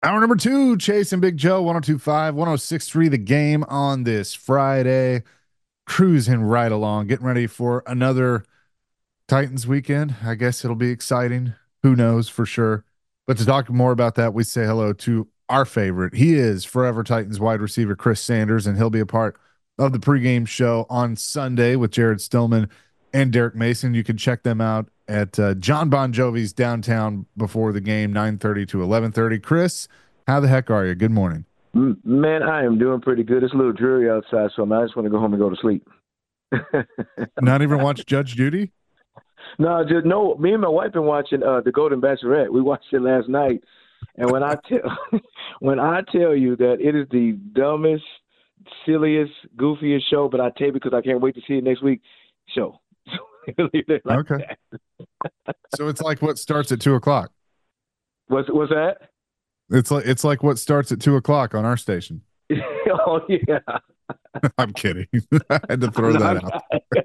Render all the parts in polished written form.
Hour number two, Chase and Big Joe, 1025, 1063, the game on this Friday. Cruising right along, getting ready for another Titans weekend. I guess it'll be exciting. Who knows for sure. But to talk more about that, we say hello to our favorite. He is Forever Titans wide receiver Chris Sanders, and he'll be a part of the pregame show on Sunday with Jared Stillman and Derek Mason. You can check them out at John Bon Jovi's downtown before the game, 9:30 to 11:30. Chris, how the heck are you? Good morning. Man, I am doing pretty good. It's a little dreary outside, so I just want to go home and go to sleep. Not even watch Judge Judy? No, just no. Me and my wife been watching the Golden Bachelorette. We watched it last night, and when I tell when I tell you that it is the dumbest, silliest, goofiest show, but I tell you because I can't wait to see it next week. Show. Leave it like Okay. that. So it's like what starts at 2 o'clock. What's that? It's like what starts at 2 o'clock on our station. Oh yeah. I'm kidding. I had to throw No, that out.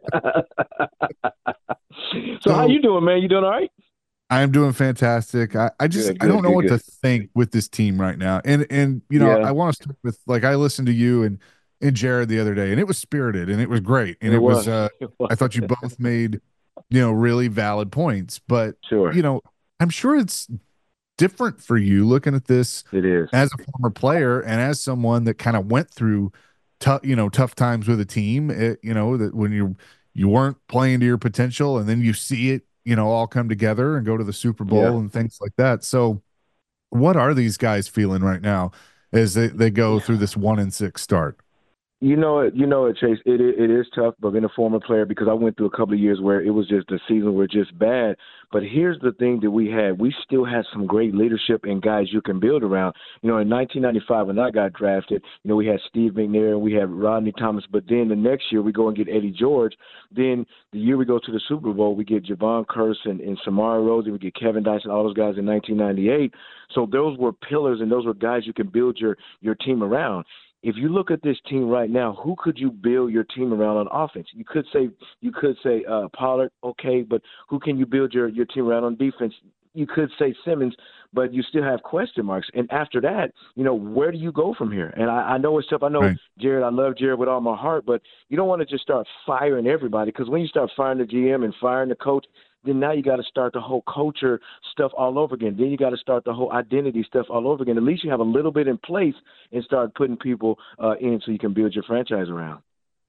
so how So you doing, man? You doing all right? I am doing fantastic. I just Good, I don't good, know good, what to good. think with this team right now. And I Yeah, want to start with, like, I listened to you and Jared the other day, and it was spirited and it was great. And it it was was. It was. I thought you both made, really valid points. But, Sure, I'm sure it's different for you looking at this it is. as a former player and as someone that kind of went through tough times with a team. That when you weren't playing to your potential, and then you see it, all come together and go to the Super Yeah. Bowl and things like that. So what are these guys feeling right now as they go through this 1-6 start? You know it, Chase. It is tough, but being a former player, because I went through a couple of years where it was just the season were just bad. But here's the thing that we still had some great leadership and guys you can build around. In 1995 when I got drafted, we had Steve McNair and we had Rodney Thomas. But then the next year we go and get Eddie George. Then the year we go to the Super Bowl, we get Javon Curse and Samara Rosen, we get Kevin Dyson, all those guys in 1998. So those were pillars and those were guys you can build your team around. If you look at this team right now, who could you build your team around on offense? You could say Pollard, okay, but who can you build your team around on defense? You could say Simmons, but you still have question marks. And after that, where do you go from here? And I know it's tough. I know Right. Jared. I love Jared with all my heart, but you don't want to just start firing everybody, because when you start firing the GM and firing the coach, then now you got to start the whole culture stuff all over again. Then you got to start the whole identity stuff all over again. At least you have a little bit in place and start putting people in so you can build your franchise around.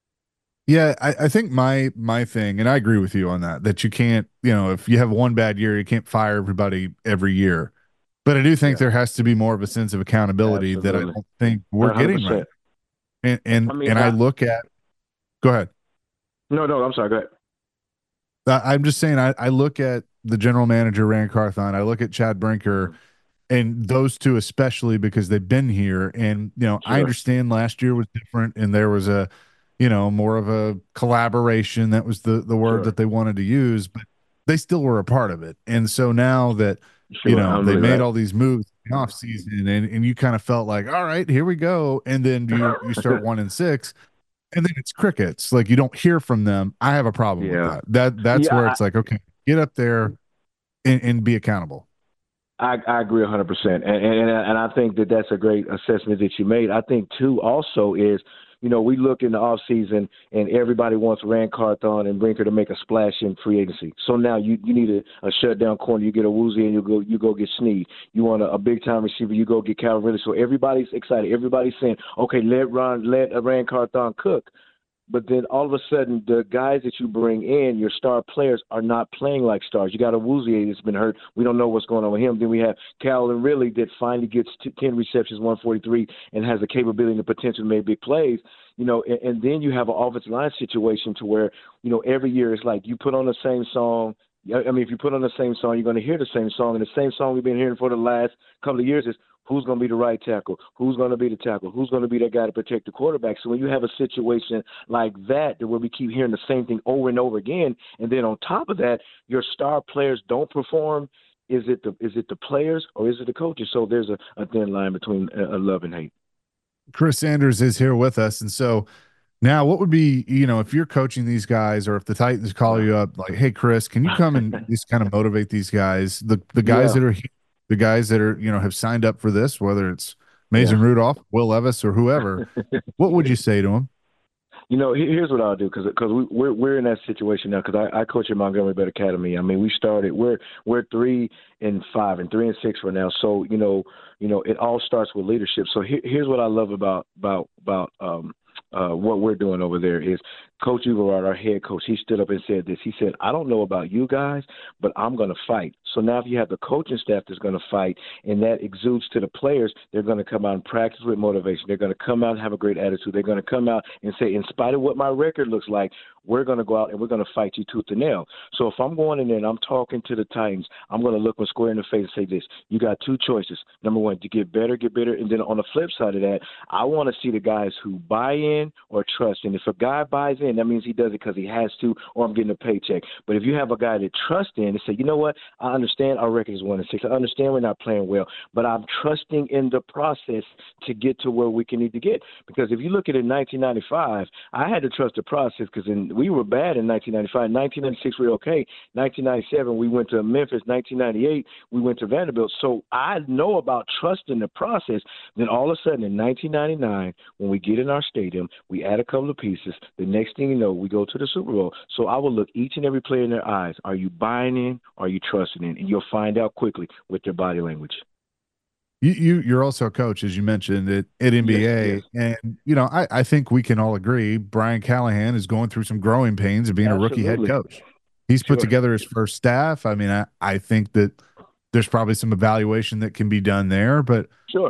Yeah, I think my thing, and I agree with you on that you can't, if you have one bad year, you can't fire everybody every year. But I do think Yeah, there has to be more of a sense of accountability that I absolutely. don't think we're getting right 100%. now. And I and mean, and I look at go ahead. no, I'm sorry. Go ahead. I'm just saying I look at the general manager Rand Carthon, I look at Chad Brinker, Mhm. and those two especially because they've been here. And I Sure. understand last year was different, and there was a more of a collaboration. That was the word Sure. that they wanted to use, but they still were a part of it. And so now that Sure. I they believe made that. all these moves in the off season, and you kind of felt like, all right, here we go. And then you start 1-6, and then it's crickets. Like, you don't hear from them. I have a problem with Yeah. that's where Yeah. it's like, okay, get up there and be accountable. I agree 100%, and I think that that's a great assessment that you made. I think too also is, we look in the off season and everybody wants Rand Carthon and Brinker to make a splash in free agency. So now you need a shutdown corner. You get a Woozy and you go get Sneed. You want a big time receiver. You go get Calvin Ridley. So everybody's excited. Everybody's saying, okay, let Rand Carthon cook. But then all of a sudden, the guys that you bring in, your star players, are not playing like stars. You got a Woozier that's been hurt. We don't know what's going on with him. Then we have Calvin Ridley that finally gets 10 receptions, 143, and has the capability and the potential to make big plays. And then you have an offensive line situation to where, every year it's like you put on the same song. I mean, if you put on the same song, you're going to hear the same song. And the same song we've been hearing for the last couple of years is who's going to be the right tackle, who's going to be the tackle, who's going to be that guy to protect the quarterback. So when you have a situation like that, where we keep hearing the same thing over and over again, and then on top of that, your star players don't perform, is it the players or is it the coaches? So there's a thin line between love and hate. Chris Sanders is here with us, and so now, what would be, if you're coaching these guys, or if the Titans call Yeah. you up, like, hey, Chris, can you come and just kind of motivate these guys, the guys Yeah. that are here? the guys that are, have signed up for this, whether it's Yeah. Mason Rudolph, Will Levis, or whoever, what would you say to them? Here's what I'll do because we're in that situation now because I coach at Montgomery Bay Academy. I mean, we're 3-5 and 3-6 for now. So it all starts with leadership. So here's what I love about what we're doing over there is Coach Uberard, our head coach, he stood up and said this. He said, I don't know about you guys, but I'm going to fight. So now if you have the coaching staff that's going to fight and that exudes to the players, they're going to come out and practice with motivation. They're going to come out and have a great attitude. They're going to come out and say, in spite of what my record looks like, we're going to go out and we're going to fight you tooth and nail. So if I'm going in there and I'm talking to the Titans, I'm going to look them square in the face and say this. You got two choices. Number one, to get better. And then on the flip side of that, I want to see the guys who buy in or trust. And if a guy buys in, that means he does it because he has to or I'm getting a paycheck. But if you have a guy that trusts in and say, you know what, I understand our record is 1-6. I understand we're not playing well, but I'm trusting in the process to get to where we can need to get. Because if you look at it in 1995, I had to trust the process because we were bad in 1995. 1996, we were okay. 1997, we went to Memphis. 1998, we went to Vanderbilt. So I know about trusting the process. Then all of a sudden in 1999, when we get in our stadium, we add a couple of pieces. The next thing you know, we go to the Super Bowl. So I will look each and every player in their eyes. Are you buying in? Are you trusting in? And you'll find out quickly with their body language. You're also a coach, as you mentioned, at Yes, yes, NBA. And, I think we can all agree Brian Callahan is going through some growing pains of being a rookie head absolutely. coach. He's put Sure, together his first staff. I mean, I think that there's probably some evaluation that can be done there. But, sure,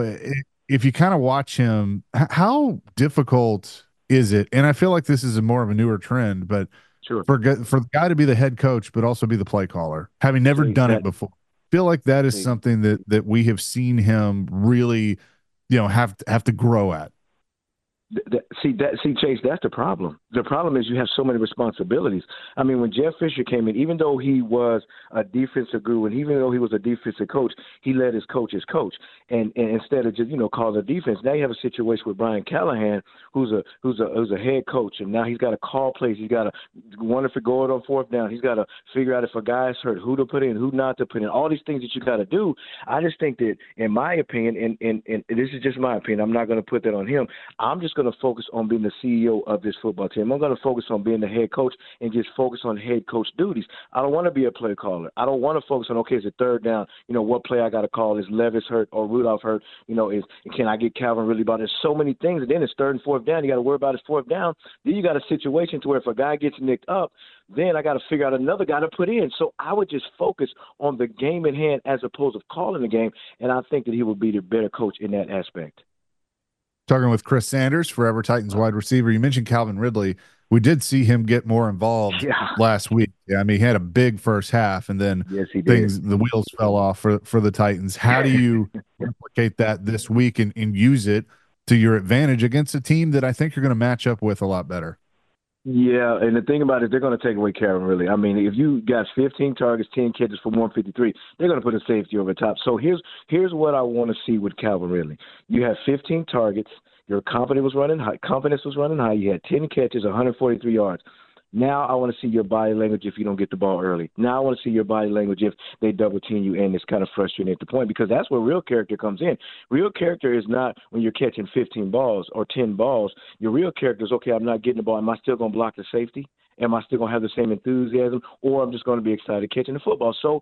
if you kind of watch him, how difficult is it? And I feel like this is a more of a newer trend, but sure. for the guy to be the head coach, but also be the play caller, having never See done it that. before, feel like that is See, something that we have seen him really, have to grow at. See, Chase, that's the problem. The problem is you have so many responsibilities. I mean, when Jeff Fisher came in, even though he was a defensive guru and even though he was a defensive coach, he let his coaches coach. And instead of just call the defense, now you have a situation with Brian Callahan, who's a head coach, and now he's got to call plays. He's got to wonder if it goes on fourth down. He's got to figure out if a guy's hurt, who to put in, who not to put in. All these things that you got to do. I just think that, in my opinion, and this is just my opinion, I'm not going to put that on him. I'm just going to focus on being the CEO of this football team. I'm going to focus on being the head coach and just focus on head coach duties. I don't want to be a play caller. I don't want to focus on, okay, it's a third down. What play I got to call? Is Levis hurt or Rudolph hurt? Can I get Calvin really ball? There's so many things. And then it's third and fourth down. You got to worry about his fourth down. Then you got a situation to where if a guy gets nicked up, then I got to figure out another guy to put in. So I would just focus on the game in hand as opposed to calling the game. And I think that he would be the better coach in that aspect. Talking with Chris Sanders, Forever Titans wide receiver. You mentioned Calvin Ridley. We did see him get more involved Yeah. last week. Yeah, I mean, he had a big first half, and then Yes, he did. the wheels fell off for the Titans. How do you replicate that this week and use it to your advantage against a team that I think you're going to match up with a lot better? Yeah, and the thing about it, they're going to take away Calvin Ridley. I mean, if you got 15 targets, 10 catches for 153, they're going to put a safety over the top. So here's what I want to see with Calvin Ridley. You have 15 targets. Your confidence was running high. Confidence was running high. You had 10 catches, 143 yards. Now I want to see your body language if you don't get the ball early. Now I want to see your body language if they double team you and it's kind of frustrating at the point because that's where real character comes in. Real character is not when you're catching 15 balls or 10 balls. Your real character is, okay, I'm not getting the ball. Am I still going to block the safety? Am I still going to have the same enthusiasm, or I'm just going to be excited catching the football? So,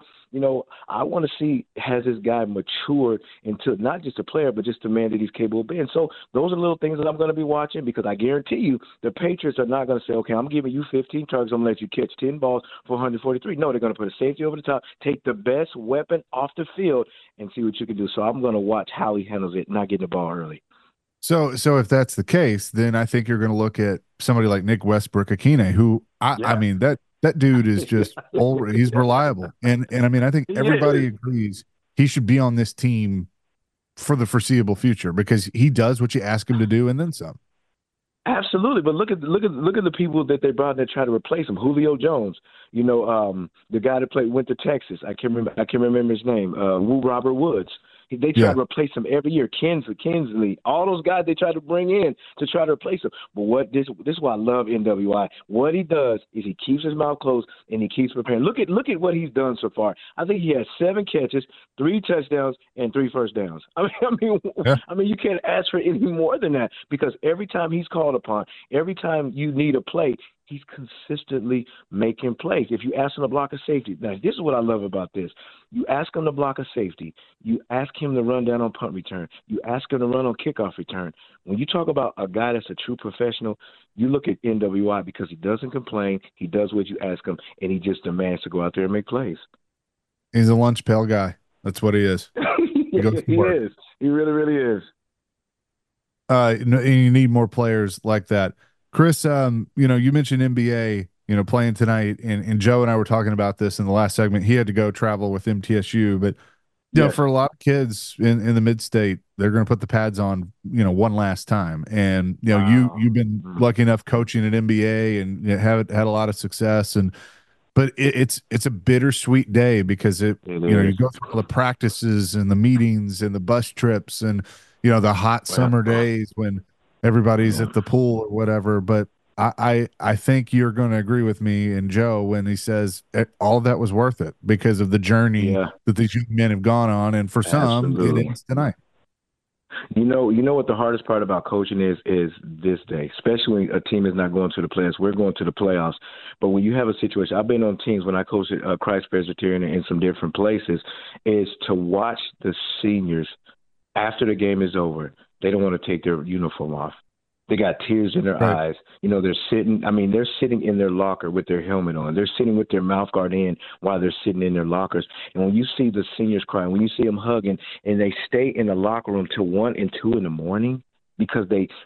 I want to see, has this guy matured into not just a player, but just a man that he's capable of being? So those are little things that I'm going to be watching because I guarantee you the Patriots are not going to say, okay, I'm giving you 15 targets, I'm going to let you catch 10 balls for 143. No, they're going to put a safety over the top, take the best weapon off the field, and see what you can do. So I'm going to watch how he handles it, not getting the ball early. So if that's the case, then I think you're going to look at somebody like Nick Westbrook-Akine, who I Yeah. mean that dude is just old. He's reliable, and I mean I think He everybody is. agrees he should be on this team for the foreseeable future because he does what you ask him to do and then some. Absolutely, but look at the people that they brought in that try to replace him. Julio Jones, the guy that went to Texas. I can't remember his name. Robert Woods. They try Yeah. to replace him every year. Kinsley, all those guys they try to bring in to try to replace him. But this is why I love NWI. What he does is he keeps his mouth closed and he keeps preparing. Look at what he's done so far. I think he has 7 catches, 3 touchdowns, and 3 first downs. Yeah. I mean, you can't ask for any more than that because every time he's called upon, every time you need a play, he's consistently making plays. If you ask him to block a safety, now this is what I love about this. You ask him to block a safety. You ask him to run down on punt return. You ask him to run on kickoff return. When you talk about a guy that's a true professional, you look at NWI because he doesn't complain. He does what you ask him, and he just demands to go out there and make plays. He's a lunch pail guy. That's what he is. He goes to He work. is. He really, really is. And you need more players like that. Chris, you mentioned NBA, playing tonight, and Joe and I were talking about this in the last segment. He had to go travel with MTSU, but Yes. for a lot of kids in the mid-state, they're going to put the pads on, one last time. And you've been lucky enough coaching at NBA and have had a lot of success, but it's a bittersweet day because you It is. go through all the practices and the meetings and the bus trips and the hot Well, summer days when everybody's yeah. at the pool or whatever. But I think you're going to agree with me and Joe when he says all of that was worth it because of the journey Yeah, that these young men have gone on, and for some it absolutely. ends tonight. You know what the hardest part about coaching is this day, especially when a team is not going to the playoffs. We're going to the playoffs, but when you have a situation, I've been on teams when I coached at Christ Presbyterian in some different places, is to watch the seniors after the game is over. They don't want to take their uniform off. They got tears in their Right. eyes. They're sitting. I mean, they're sitting in their locker with their helmet on. They're sitting with their mouth guard in while they're sitting in their lockers. And when you see the seniors crying, when you see them hugging, and they stay in the locker room till 1 and 2 in the morning because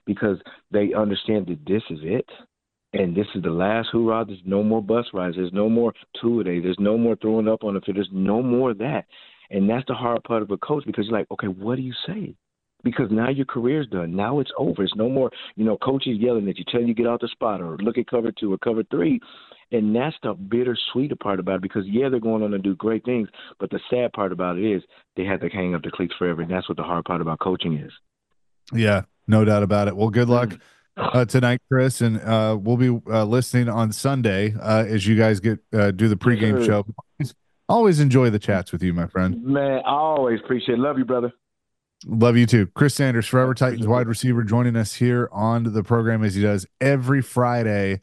they understand that this is it. And this is the last hoorah. There's no more bus rides. There's no more two-a-day. There's no more throwing up on the field. There's no more of that. And that's the hard part of a coach because you're like, okay, what do you say? Because now your career's done. Now it's over. It's no more, coaches yelling at you, telling you to get out the spot or look at cover 2 or cover 3. And that's the bittersweet part about it because, yeah, they're going on to do great things. But the sad part about it is they have to hang up the cleats forever. And that's what the hard part about coaching is. Yeah, no doubt about it. Well, good luck tonight, Chris, and we'll be listening on Sunday as you guys do the pregame Yes, show. Always enjoy the chats with you, my friend. man, I always appreciate it. Love you, brother. Love you too. Chris Sanders, Forever Titans Appreciate wide it. receiver, joining us here on the program as he does every Friday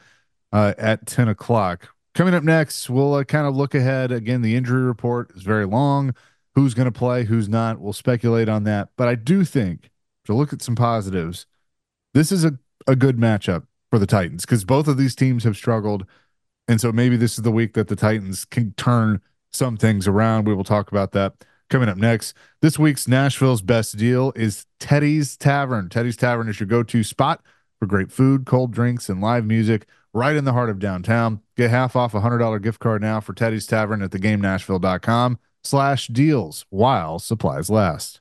at 10 o'clock. Coming up next, we'll kind of look ahead. Again, the injury report is very long. Who's going to play, who's not. We'll speculate on that. But I do think, to look at some positives, this is a good matchup for the Titans because both of these teams have struggled. And so maybe this is the week that the Titans can turn some things around. We will talk about that coming up next. This week's Nashville's best deal is Teddy's Tavern. Teddy's Tavern is your go-to spot for great food, cold drinks, and live music right in the heart of downtown. Get half off a $100 gift card now for Teddy's Tavern at thegamenashville.com/deals while supplies last.